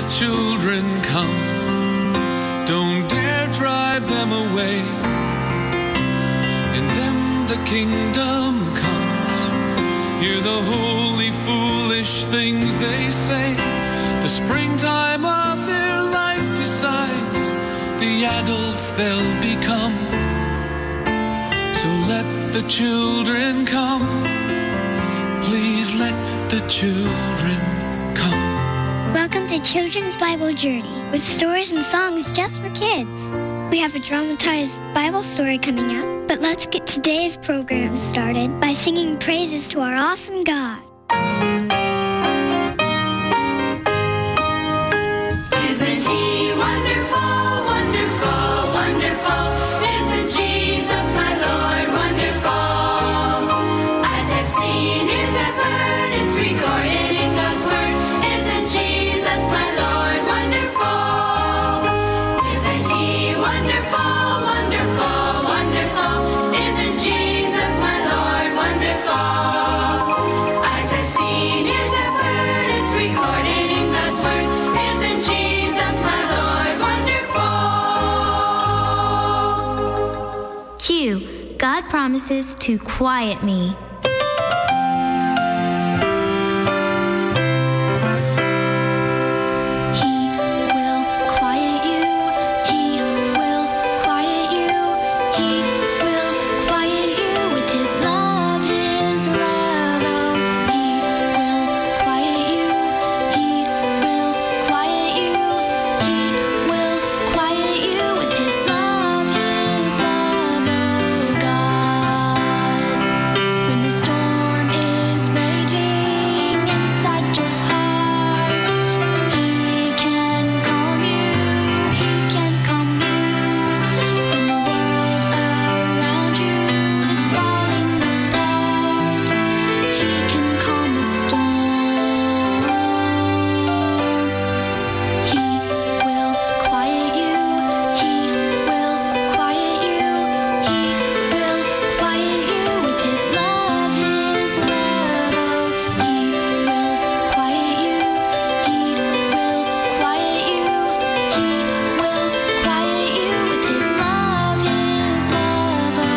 the children come. Don't dare drive them away. In them the kingdom comes. Hear the holy, foolish things they say. The springtime of their life decides the adults they'll become. So let the children come. Please let the children come. Welcome to Children's Bible Journey with stories and songs just for kids. We have a dramatized Bible story coming up, but let's get today's program started by singing praises to our awesome God. Isn't He wonderful, wonderful, wonderful? Isn't Jesus my Lord wonderful? Eyes have seen, ears have heard, it's recorded in God's Word. Isn't Jesus my Lord wonderful? Isn't He wonderful, wonderful, wonderful? Isn't Jesus my Lord wonderful? Eyes have seen, ears have heard, it's recorded in God's Word. Isn't Jesus my Lord wonderful? Q. God promises to quiet me. He will quiet you. He will quiet you. He will quiet you with His love, His love. Oh, He will quiet you. He will quiet you. He will quiet you with His love, His love. Oh, God. When the storm is raging inside your heart, He can calm you. He can calm you. When the world around you is falling apart, He can calm the storm. He will quiet you. He will quiet you. He will quiet you with His love, His love. Oh, He will quiet you. He will quiet you. He will quiet you with His love, His love. Oh,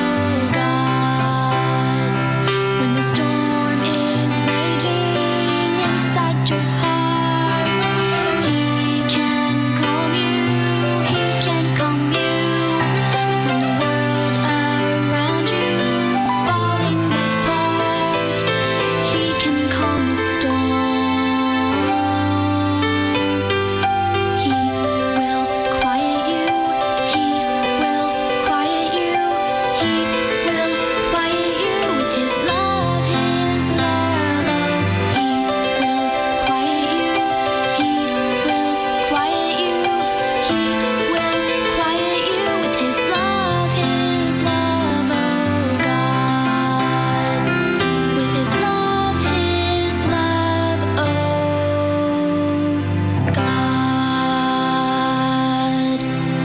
God. When the storm is raging inside your heart, He can calm you. He can calm you. When the world around you falling apart, He can calm the storm. He will quiet you. He will quiet you. He will quiet you with His love, His love. Oh, He will quiet you. He will quiet you. He will quiet you with His love, His love. Oh, God. With His love, His love. Oh, God.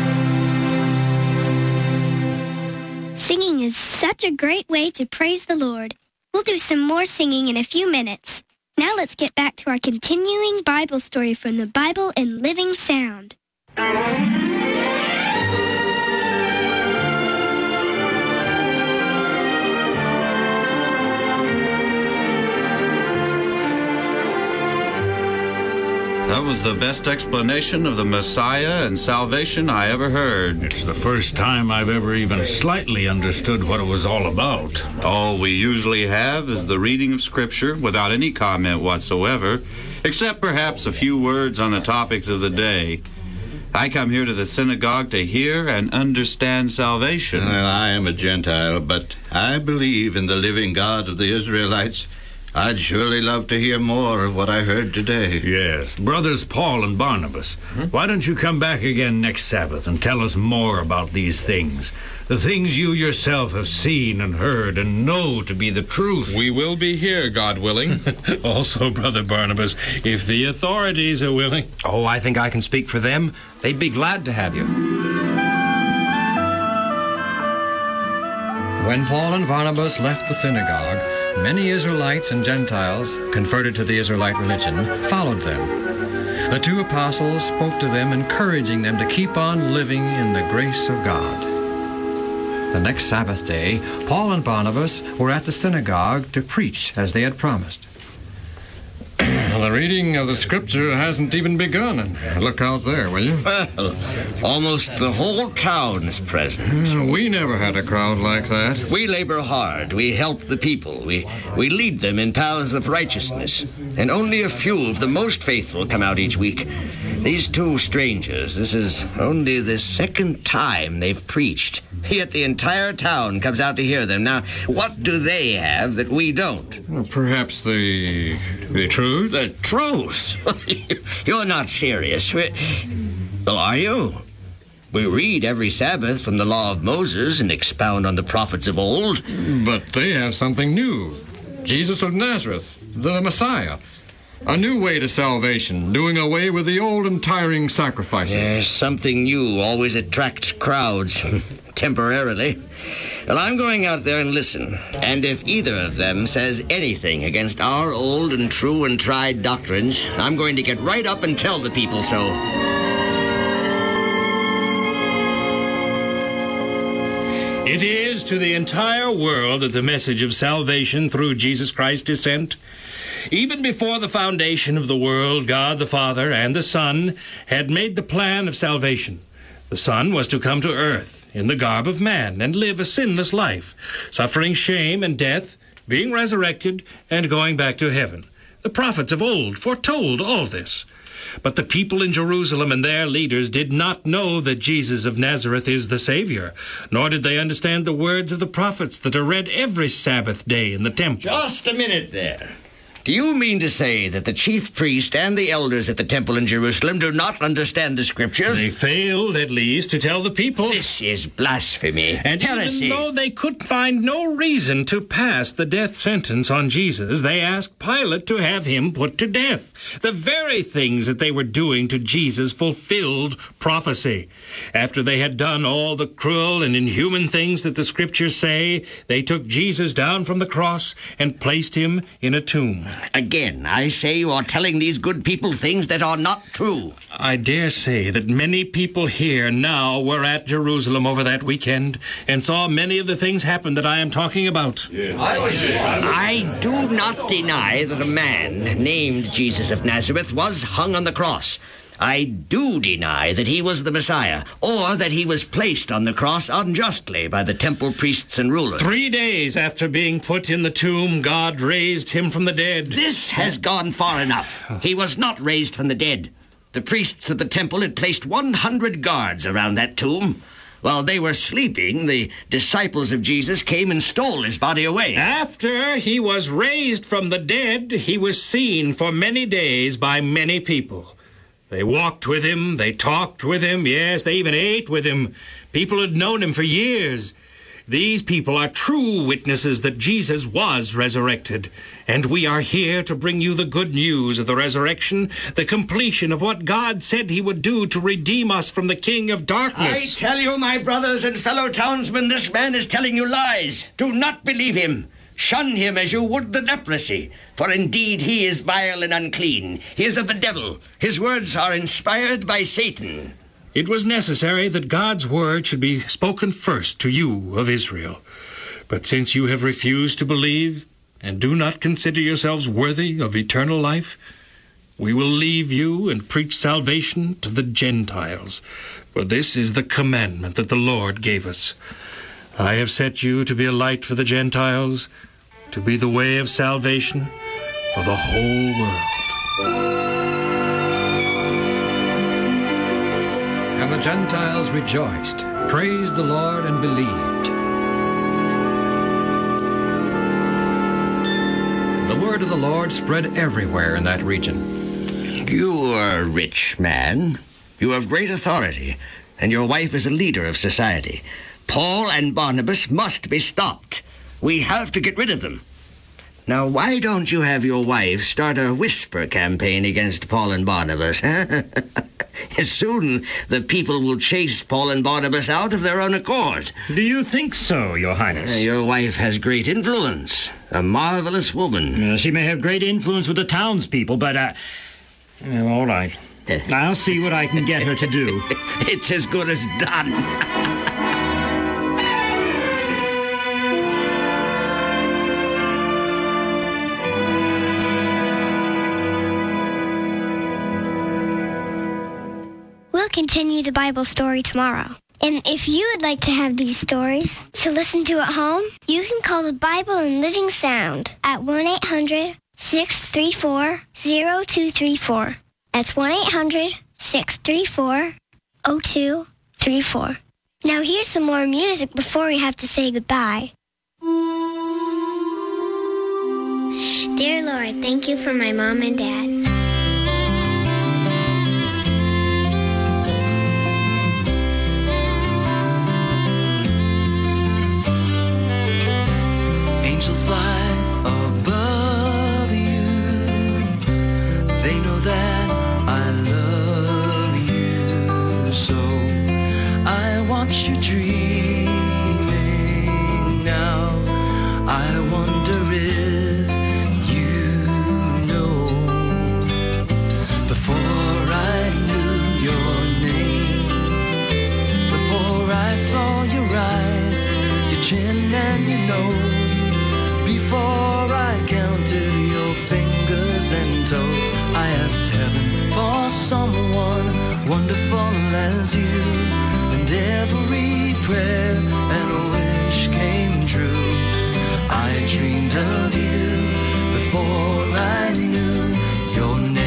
Singing is such a great way to praise the Lord. We'll do some more singing in a few minutes. Now let's get back to our continuing Bible story from the Bible in Living Sound. That was the best explanation of the Messiah and salvation I ever heard. It's the first time I've ever even slightly understood what it was all about. All we usually have is the reading of Scripture without any comment whatsoever, except perhaps a few words on the topics of the day. I come here to the synagogue to hear and understand salvation. Well, I am a Gentile, but I believe in the living God of the Israelites. I'd surely love to hear more of what I heard today. Yes, brothers Paul and Barnabas, why don't you come back again next Sabbath and tell us more about these things? The things you yourself have seen and heard and know to be the truth. We will be here, God willing. Also, Brother Barnabas, if the authorities are willing. Oh, I think I can speak for them. They'd be glad to have you. When Paul and Barnabas left the synagogue, many Israelites and Gentiles, converted to the Israelite religion, followed them. The two apostles spoke to them, encouraging them to keep on living in the grace of God. The next Sabbath day, Paul and Barnabas were at the synagogue to preach as they had promised. The reading of the scripture hasn't even begun. And look out there, will you? Well, almost the whole town is present. We never had a crowd like that. We labor hard. We help the people. We lead them in paths of righteousness. And only a few of the most faithful come out each week. These two strangers, this is only the second time they've preached. Yet the entire town comes out to hear them. Now, what do they have that we don't? Well, perhaps the truth? The truth? You're not serious. Well, are you? We read every Sabbath from the law of Moses and expound on the prophets of old. But they have something new. Jesus of Nazareth, the Messiah. A new way to salvation, doing away with the old and tiring sacrifices. Yes, something new always attracts crowds, temporarily. Well, I'm going out there and listen. And if either of them says anything against our old and true and tried doctrines, I'm going to get right up and tell the people so. It is to the entire world that the message of salvation through Jesus Christ is sent. Even before the foundation of the world, God the Father and the Son had made the plan of salvation. The Son was to come to earth in the garb of man and live a sinless life, suffering shame and death, being resurrected, and going back to heaven. The prophets of old foretold all this. But the people in Jerusalem and their leaders did not know that Jesus of Nazareth is the Savior, nor did they understand the words of the prophets that are read every Sabbath day in the temple. Just a minute there. Do you mean to say that the chief priest and the elders at the temple in Jerusalem do not understand the scriptures? They failed, at least, to tell the people. This is blasphemy and heresy. Even though they could find no reason to pass the death sentence on Jesus, they asked Pilate to have him put to death. The very things that they were doing to Jesus fulfilled prophecy. After they had done all the cruel and inhuman things that the scriptures say, they took Jesus down from the cross and placed him in a tomb. Again, I say you are telling these good people things that are not true. I dare say that many people here now were at Jerusalem over that weekend and saw many of the things happen that I am talking about. Yes. I do not deny that a man named Jesus of Nazareth was hung on the cross. I do deny that he was the Messiah, or that he was placed on the cross unjustly by the temple priests and rulers. 3 days after being put in the tomb, God raised him from the dead. This has gone far enough. He was not raised from the dead. The priests of the temple had placed 100 guards around that tomb. While they were sleeping, the disciples of Jesus came and stole his body away. After he was raised from the dead, he was seen for many days by many people. They walked with him, they talked with him, yes, they even ate with him. People had known him for years. These people are true witnesses that Jesus was resurrected, and we are here to bring you the good news of the resurrection, the completion of what God said he would do to redeem us from the king of darkness. I tell you, my brothers and fellow townsmen, this man is telling you lies. Do not believe him. Shun him as you would the leprosy, for indeed he is vile and unclean. He is of the devil. His words are inspired by Satan. It was necessary that God's word should be spoken first to you of Israel. But since you have refused to believe and do not consider yourselves worthy of eternal life, we will leave you and preach salvation to the Gentiles. For this is the commandment that the Lord gave us. I have set you to be a light for the Gentiles, to be the way of salvation for the whole world. And the Gentiles rejoiced, praised the Lord, and believed. The word of the Lord spread everywhere in that region. You are a rich man. You have great authority, and your wife is a leader of society. Paul and Barnabas must be stopped. We have to get rid of them. Now, why don't you have your wife start a whisper campaign against Paul and Barnabas, huh? Soon the people will chase Paul and Barnabas out of their own accord. Do you think so, Your Highness? Your wife has great influence. A marvelous woman. She may have great influence with the townspeople, but, all right. I'll see what I can get her to do. It's as good as done. We'll continue the Bible story tomorrow. And if you would like to have these stories to listen to at home, you can call the Bible in Living Sound at 1-800-634-0234. That's 1-800-634-0234. Now here's some more music before we have to say goodbye. Dear Lord, thank you for my mom and dad. Angels fly above you. They know that I love you. So I watch you dreaming now. I wonder if you know. Before I knew your name, before I saw your eyes, your chin and your nose, before I counted your fingers and toes, I asked heaven for someone wonderful as you. And every prayer and a wish came true. I dreamed of you before I knew your name.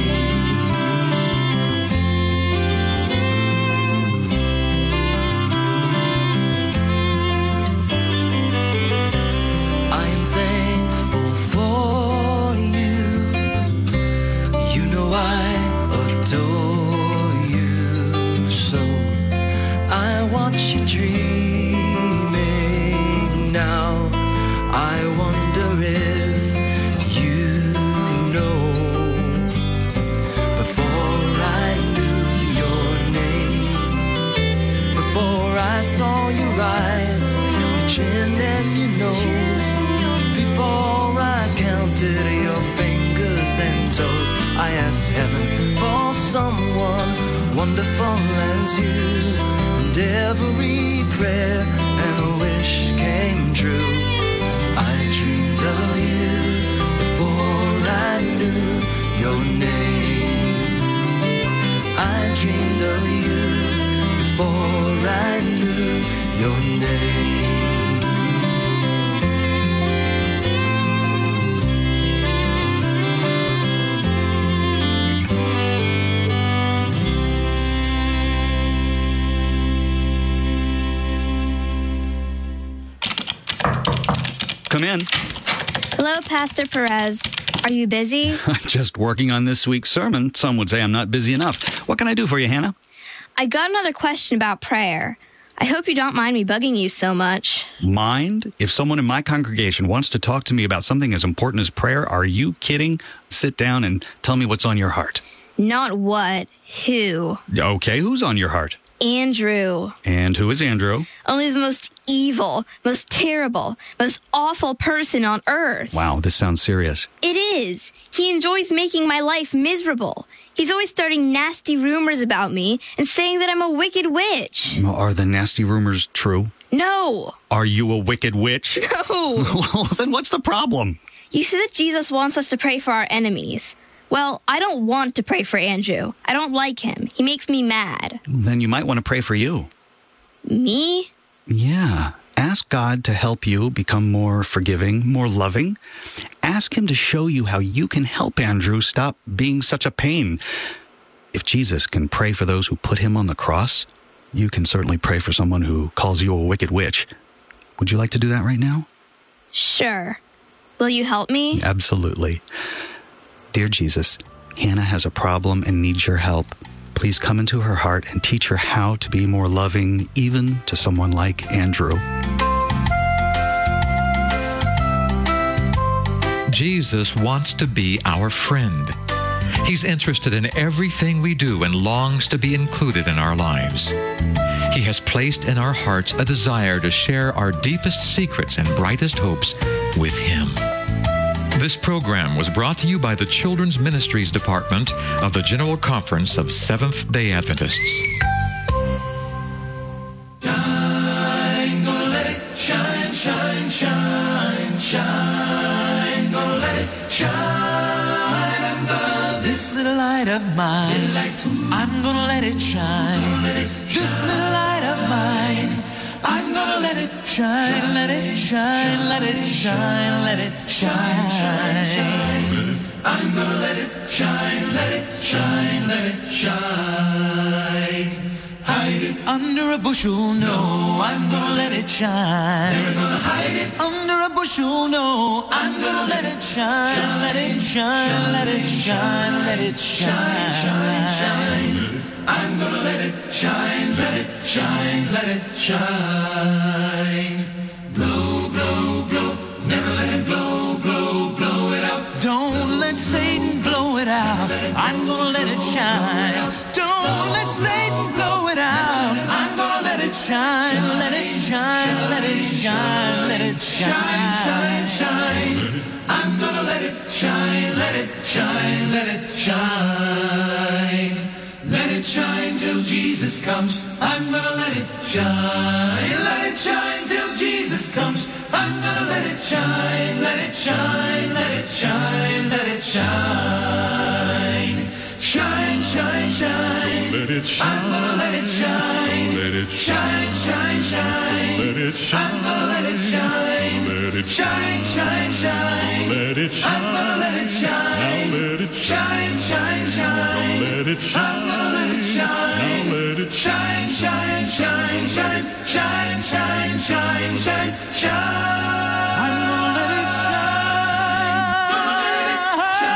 Dreaming now, I wonder if you know. Before I knew your name, before I saw your eyes, your chin and your nose, before I counted your fingers and toes, I asked heaven for someone wonderful as you. And every prayer and a wish came true. I dreamed of you before I knew your name. I dreamed of you before I knew your name. Come in. Hello, Pastor Perez. Are you busy? I'm just working on this week's sermon. Some would say I'm not busy enough. What can I do for you, Hannah? I got another question about prayer. I hope you don't mind me bugging you so much. Mind? If someone in my congregation wants to talk to me about something as important as prayer, are you kidding? Sit down and tell me what's on your heart. Not what, who. Okay, who's on your heart? Andrew. And who is Andrew? Only the most evil, most terrible, most awful person on earth. Wow, this sounds serious. It is. He enjoys making my life miserable. He's always starting nasty rumors about me and saying that I'm a wicked witch. Are the nasty rumors true? No. Are you a wicked witch? No. Well, then what's the problem? You said that Jesus wants us to pray for our enemies. Well, I don't want to pray for Andrew. I don't like him. He makes me mad. Then you might want to pray for you. Me? Yeah. Ask God to help you become more forgiving, more loving. Ask him to show you how you can help Andrew stop being such a pain. If Jesus can pray for those who put him on the cross, you can certainly pray for someone who calls you a wicked witch. Would you like to do that right now? Sure. Will you help me? Absolutely. Dear Jesus, Hannah has a problem and needs your help. Please come into her heart and teach her how to be more loving, even to someone like Andrew. Jesus wants to be our friend. He's interested in everything we do and longs to be included in our lives. He has placed in our hearts a desire to share our deepest secrets and brightest hopes with Him. This program was brought to you by the Children's Ministries Department of the General Conference of Seventh-day Adventists. Shine, gonna let it shine, shine, shine, shine. Gonna let it shine. I'm gonna this little light of mine. I'm gonna let it shine. This little light of mine. I'm gonna let it shine, let it shine, let it shine, let it shine, shine. I'm gonna let it shine, let it shine, let it shine. Hide it under a bushel, no, I'm gonna let it shine. Never gonna hide it under a bushel, no, I'm gonna let it shine, let it shine, let it shine, let it shine, shine, shine. I'm gonna let it shine, let it shine, let it shine. Blow, blow, blow, never let it blow, blow, blow it out. Don't let Satan blow it out. I'm gonna let it shine. Don't let Satan blow it out. I'm gonna let it shine, let it shine, let it shine, let it shine, shine, shine. I'm gonna let it shine, let it shine, let it shine. Let it shine till Jesus comes. I'm gonna let it shine. Let it shine till Jesus comes. I'm gonna let it shine. Let it shine. Let it shine. Let it shine. Shine, shine, shine. Let it shine. I'm gonna let it shine. Let it shine, shine, shine. Let it shine. I'm gonna let it shine. Let it shine, shine, shine. Let it shine. I'm gonna let it shine. Now let it shine, shine, shine. Let it shine. I'm gonna let it shine. Now let it shine, shine, shine, shine, shine, shine, shine, shine, shine. I'm gonna let it shine. Gonna let it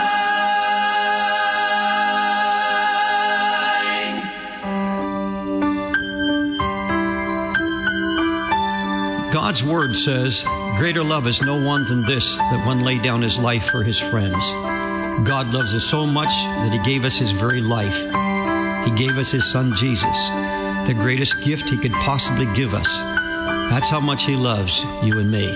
shine. God's word says, "Greater love is no one than this, that one lay down his life for his friends." God loves us so much that he gave us his very life. He gave us his son Jesus, the greatest gift he could possibly give us. That's how much he loves you and me.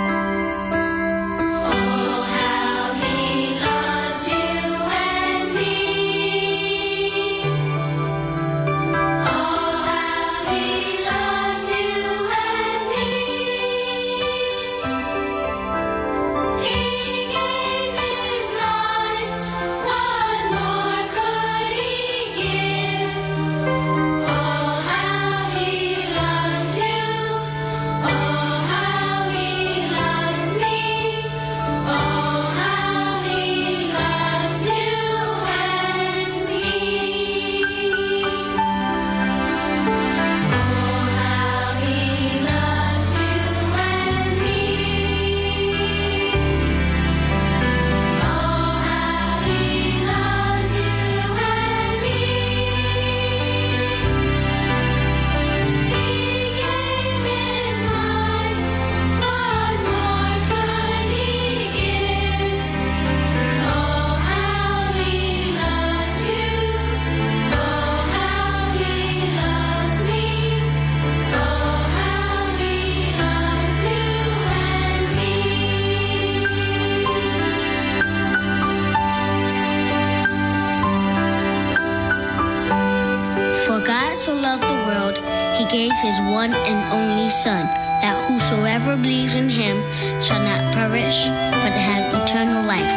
so loved the world, he gave his one and only Son, that whosoever believes in him shall not perish, but have eternal life.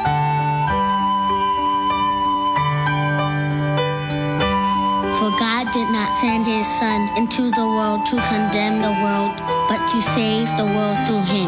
For God did not send his Son into the world to condemn the world, but to save the world through him.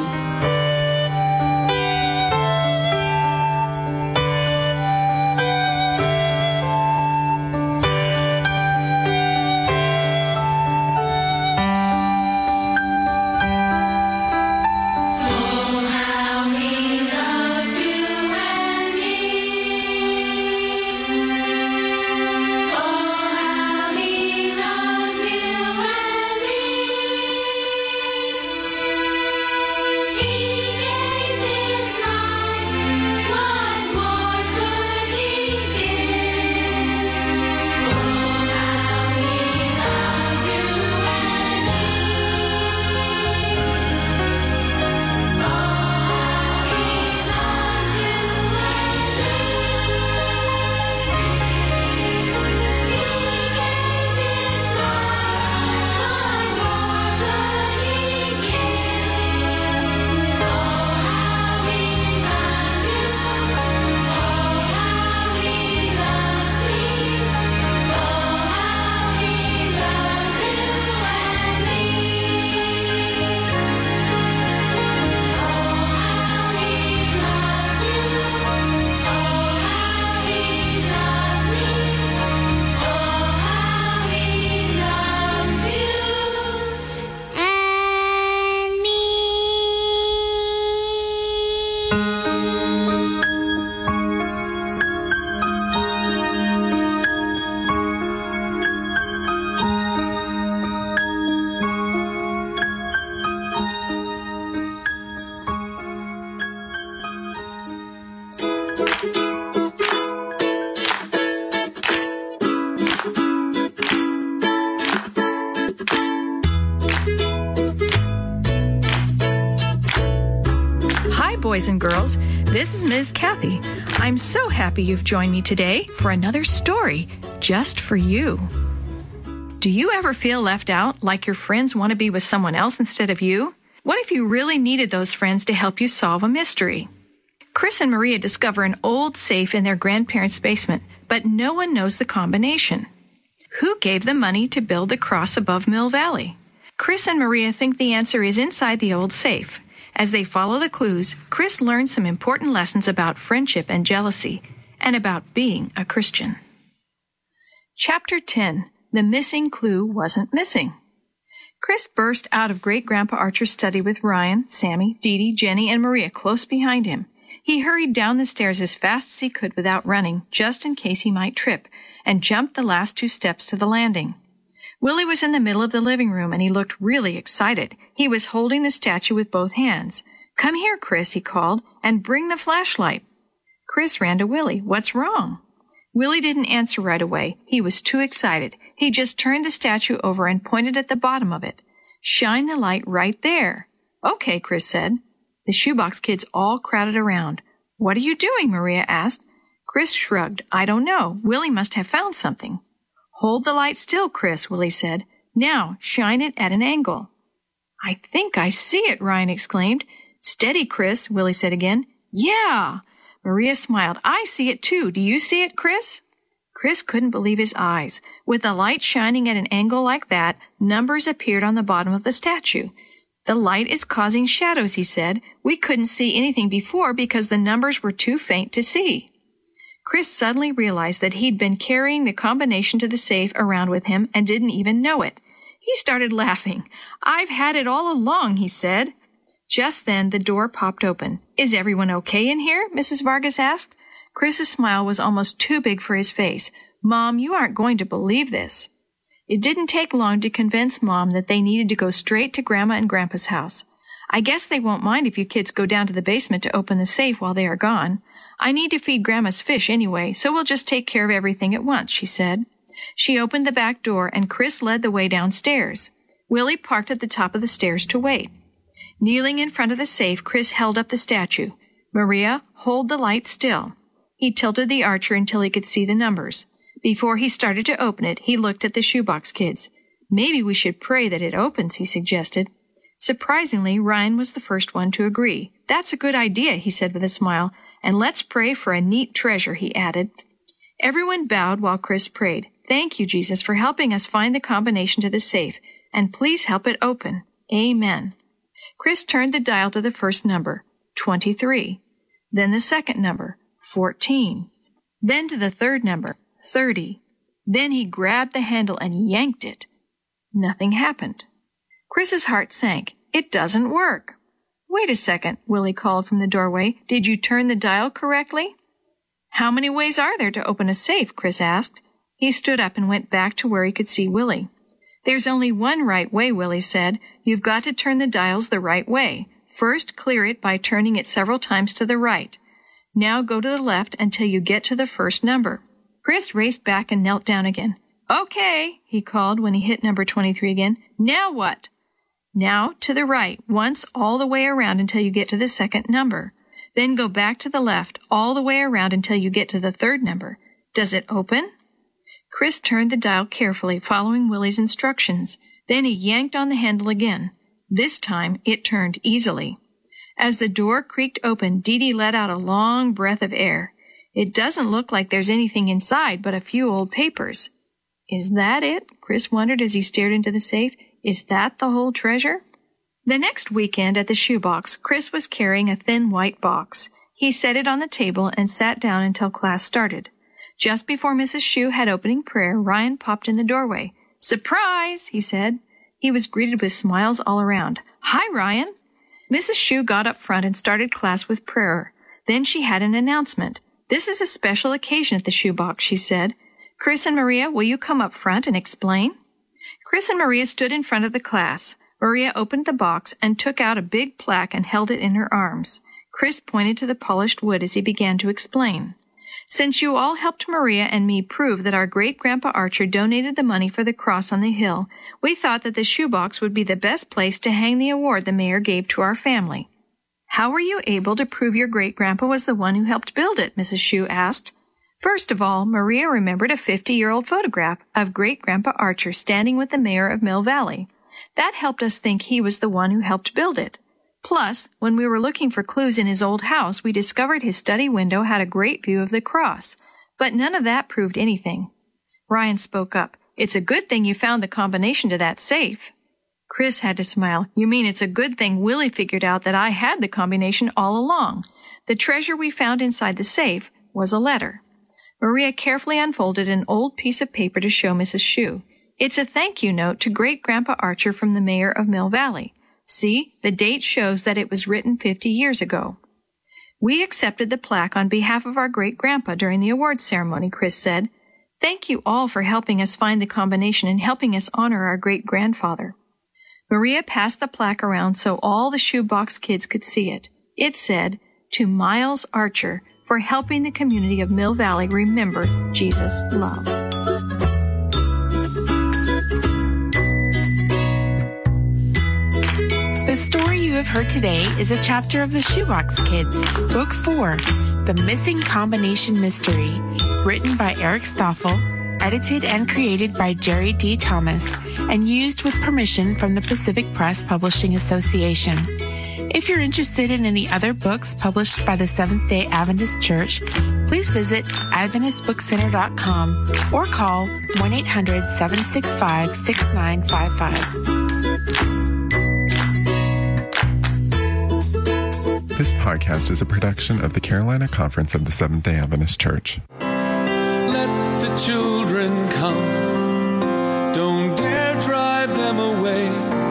He boys and girls. This is Ms. Kathy. I'm so happy you've joined me today for another story just for you. Do you ever feel left out, like your friends want to be with someone else instead of you? What if you really needed those friends to help you solve a mystery? Chris and Maria discover an old safe in their grandparents' basement, but no one knows the combination. Who gave them money to build the cross above Mill Valley? Chris and Maria think the answer is inside the old safe. As they follow the clues, Chris learns some important lessons about friendship and jealousy, and about being a Christian. Chapter 10. The missing clue wasn't missing. Chris burst out of Great-Grandpa Archer's study with Ryan, Sammy, Dee Dee, Jenny, and Maria close behind him. He hurried down the stairs as fast as he could without running, just in case he might trip, and jumped the last 2 steps to the landing. Willie was in the middle of the living room, and he looked really excited. He was holding the statue with both hands. "Come here, Chris," he called, "and bring the flashlight." Chris ran to Willie. "What's wrong?" Willie didn't answer right away. He was too excited. He just turned the statue over and pointed at the bottom of it. "Shine the light right there." "Okay," Chris said. The shoebox kids all crowded around. "What are you doing?" Maria asked. Chris shrugged. "I don't know. Willie must have found something." "Hold the light still, Chris," Willie said. "Now, shine it at an angle." "I think I see it," Ryan exclaimed. "Steady, Chris," Willie said again. "Yeah!" Maria smiled. "I see it too. Do you see it, Chris?" Chris couldn't believe his eyes. With the light shining at an angle like that, numbers appeared on the bottom of the statue. "The light is causing shadows," he said. "We couldn't see anything before because the numbers were too faint to see." Chris suddenly realized that he'd been carrying the combination to the safe around with him and didn't even know it. He started laughing. "I've had it all along," he said. Just then, the door popped open. "Is everyone okay in here?" Mrs. Vargas asked. Chris's smile was almost too big for his face. "Mom, you aren't going to believe this." It didn't take long to convince Mom that they needed to go straight to Grandma and Grandpa's house. "I guess they won't mind if you kids go down to the basement to open the safe while they are gone. I need to feed Grandma's fish anyway, so we'll just take care of everything at once," she said. She opened the back door, and Chris led the way downstairs. Willie parked at the top of the stairs to wait. Kneeling in front of the safe, Chris held up the statue. "Maria, hold the light still." He tilted the archer until he could see the numbers. Before he started to open it, he looked at the shoebox kids. "Maybe we should pray that it opens," he suggested. Surprisingly, Ryan was the first one to agree. "That's a good idea," he said with a smile. "And let's pray for a neat treasure," he added. Everyone bowed while Chris prayed. "Thank you, Jesus, for helping us find the combination to the safe, and please help it open. Amen." Chris turned the dial to the first number, 23. Then the second number, 14. Then to the third number, 30. Then he grabbed the handle and yanked it. Nothing happened. Chris's heart sank. "It doesn't work." "Wait a second," Willie called from the doorway. "Did you turn the dial correctly?" "How many ways are there to open a safe?" Chris asked. He stood up and went back to where he could see Willie. "There's only one right way," Willie said. "You've got to turn the dials the right way. First, clear it by turning it several times to the right. Now go to the left until you get to the first number." Chris raced back and knelt down again. "Okay," he called when he hit number 23 again. "Now what?" "Now to the right, once all the way around until you get to the second number. Then go back to the left, all the way around until you get to the third number. Does it open?" Chris turned the dial carefully, following Willie's instructions. Then he yanked on the handle again. This time, it turned easily. As the door creaked open, Dee Dee let out a long breath of air. "It doesn't look like there's anything inside but a few old papers." "Is that it?" Chris wondered as he stared into the safe. "Is that the whole treasure?" The next weekend at the shoebox, Chris was carrying a thin white box. He set it on the table and sat down until class started. Just before Mrs. Shue had opening prayer, Ryan popped in the doorway. "Surprise!" he said. He was greeted with smiles all around. "Hi, Ryan." Mrs. Shue got up front and started class with prayer. Then she had an announcement. "This is a special occasion at the shoebox," she said. "Chris and Maria, will you come up front and explain?" Chris and Maria stood in front of the class. Maria opened the box and took out a big plaque and held it in her arms. Chris pointed to the polished wood as he began to explain. "Since you all helped Maria and me prove that our great-grandpa Archer donated the money for the cross on the hill, we thought that the shoebox would be the best place to hang the award the mayor gave to our family." How were you able to prove your great-grandpa was the one who helped build it? Mrs. Shue asked. First of all, Maria remembered a 50-year-old photograph of Great-Grandpa Archer standing with the mayor of Mill Valley. That helped us think he was the one who helped build it. Plus, when we were looking for clues in his old house, we discovered his study window had a great view of the cross. But none of that proved anything. Ryan spoke up. It's a good thing you found the combination to that safe. Chris had to smile. You mean it's a good thing Willie figured out that I had the combination all along. The treasure we found inside the safe was a letter. Maria carefully unfolded an old piece of paper to show Mrs. Shue. It's a thank you note to Great-Grandpa Archer from the mayor of Mill Valley. See, the date shows that it was written 50 years ago. We accepted the plaque on behalf of our great-grandpa during the awards ceremony, Chris said. Thank you all for helping us find the combination and helping us honor our great-grandfather. Maria passed the plaque around so all the shoebox kids could see it. It said, to Miles Archer for helping the community of Mill Valley remember Jesus' love. The story you have heard today is a chapter of the Shoebox Kids, Book 4, The Missing Combination Mystery, written by Eric Stoffel, edited and created by Jerry D. Thomas, and used with permission from the Pacific Press Publishing Association. If you're interested in any other books published by the Seventh-day Adventist Church, please visit AdventistBookCenter.com or call 1-800-765-6955. This podcast is a production of the Carolina Conference of the Seventh-day Adventist Church. Let the children come. Don't dare drive them away.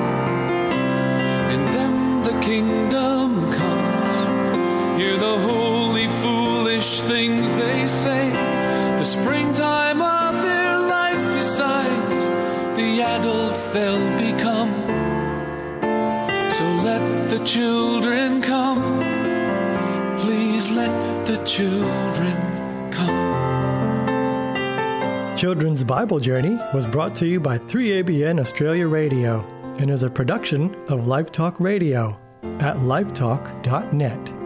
In them the kingdom comes. Hear the holy, foolish things they say. The springtime of their life decides the adults they'll become. So let the children come. Please let the children come. Children's Bible Journey was brought to you by 3ABN Australia Radio and is a production of Life Talk Radio at lifetalk.net.